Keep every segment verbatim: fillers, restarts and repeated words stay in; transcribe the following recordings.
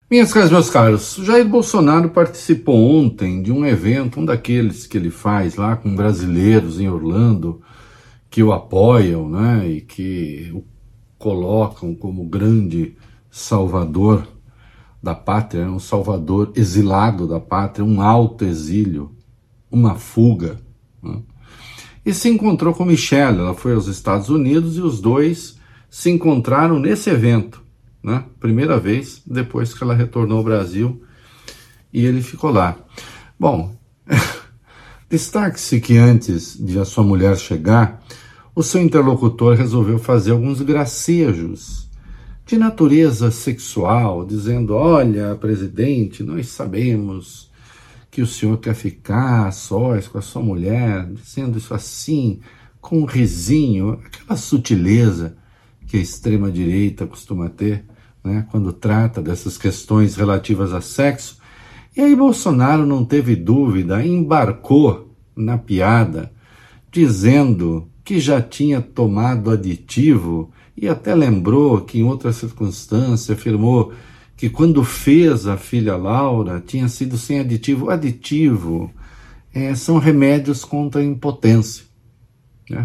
Minhas caras, meus caros, o Jair Bolsonaro participou ontem de um evento, um daqueles que ele faz lá com brasileiros em Orlando, que o apoiam, né, e que o colocam como grande salvador da pátria, um salvador exilado da pátria, um alto exílio, uma fuga, né? E se encontrou com Michelle, ela foi aos Estados Unidos e os dois se encontraram nesse evento, né? Primeira vez depois que ela retornou ao Brasil e ele ficou lá. Bom, destaque-se que antes de a sua mulher chegar, o seu interlocutor resolveu fazer alguns gracejos de natureza sexual, dizendo: olha, presidente, nós sabemos que o senhor quer ficar a sós com a sua mulher, dizendo isso assim, com um risinho, aquela sutileza que a extrema-direita costuma ter, né, quando trata dessas questões relativas a sexo. E aí Bolsonaro não teve dúvida, embarcou na piada, dizendo que já tinha tomado aditivo e até lembrou que em outra circunstância afirmou que quando fez a filha Laura tinha sido sem aditivo. Aditivo é, são remédios contra a impotência, né?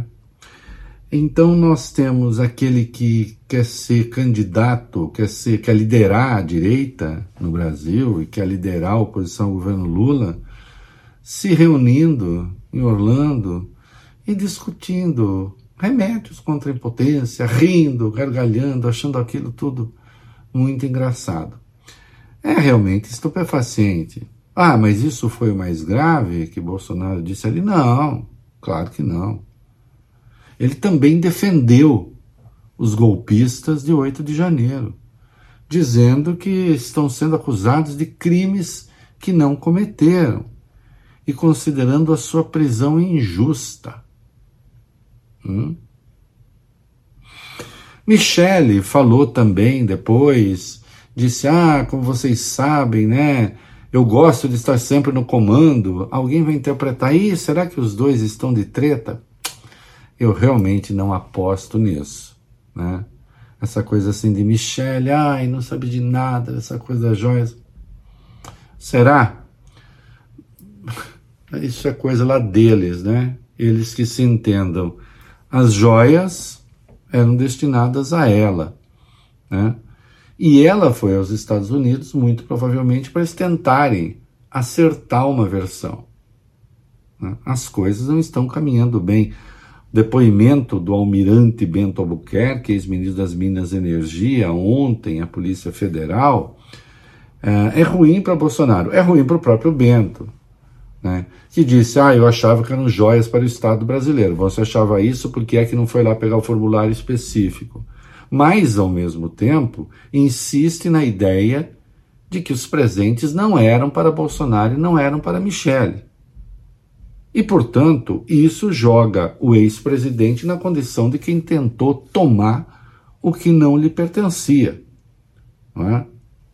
Então nós temos aquele que quer ser candidato, quer, ser, quer liderar a direita no Brasil e quer liderar a oposição ao governo Lula, se reunindo em Orlando e discutindo remédios contra a impotência, rindo, gargalhando, achando aquilo tudo muito engraçado. É realmente estupefaciente. Ah, mas isso foi o mais grave que Bolsonaro disse ali? Não, claro que não. Ele também defendeu os golpistas de oito de janeiro, dizendo que estão sendo acusados de crimes que não cometeram e considerando a sua prisão injusta. Hum? Michelle falou também depois, disse: ah, como vocês sabem, né, eu gosto de estar sempre no comando. Alguém vai interpretar: ih, será que os dois estão de treta? Eu realmente não aposto nisso, né? Essa coisa assim de Michelle, ai, não sabe de nada, essa coisa das joias. Será? Isso é coisa lá deles, né? Eles que se entendam. As joias eram destinadas a ela, né? E ela foi aos Estados Unidos, muito provavelmente, para eles tentarem acertar uma versão, né? As coisas não estão caminhando bem. Depoimento do almirante Bento Albuquerque, ex-ministro das Minas e Energia, ontem, à Polícia Federal, é ruim para Bolsonaro, é ruim para o próprio Bento, né, que disse: ah, eu achava que eram joias para o Estado brasileiro. Você achava isso porque é que não foi lá pegar o formulário específico. Mas, ao mesmo tempo, insiste na ideia de que os presentes não eram para Bolsonaro e não eram para Michelle. E, portanto, isso joga o ex-presidente na condição de quem tentou tomar o que não lhe pertencia, não é?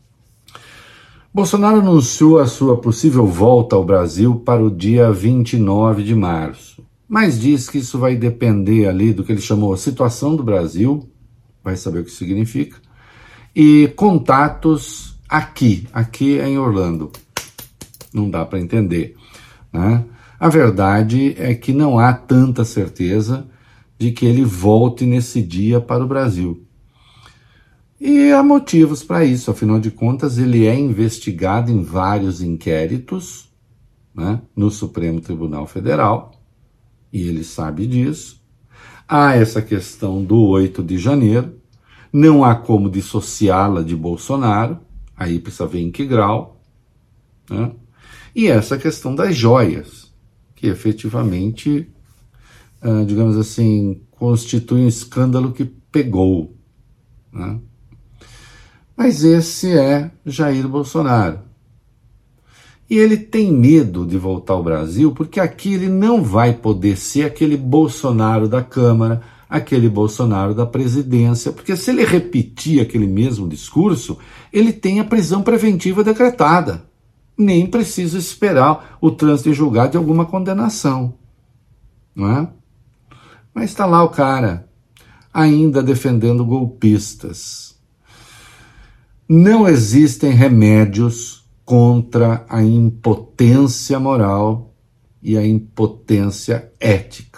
Bolsonaro anunciou a sua possível volta ao Brasil para o dia vinte e nove de março, mas diz que isso vai depender ali do que ele chamou a situação do Brasil, vai saber o que significa, e contatos aqui, aqui em Orlando. Não dá para entender, né? A verdade é que não há tanta certeza de que ele volte nesse dia para o Brasil. E há motivos para isso, afinal de contas, ele é investigado em vários inquéritos, né, no Supremo Tribunal Federal, e ele sabe disso. Há essa questão do oito de janeiro, não há como dissociá-la de Bolsonaro, aí precisa ver em que grau, né? E essa questão das joias, que efetivamente, uh, digamos assim, constitui um escândalo que pegou, né? Mas esse é Jair Bolsonaro. E ele tem medo de voltar ao Brasil, porque aqui ele não vai poder ser aquele Bolsonaro da Câmara, aquele Bolsonaro da presidência, porque se ele repetir aquele mesmo discurso, ele tem a prisão preventiva decretada. Nem precisa esperar o trânsito em julgado de alguma condenação, não é? Mas está lá o cara, ainda defendendo golpistas. Não existem remédios contra a impotência moral e a impotência ética.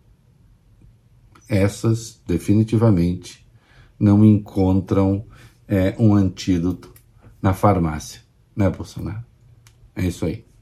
Essas, definitivamente, não encontram é, um antídoto na farmácia, né, Bolsonaro? É isso aí.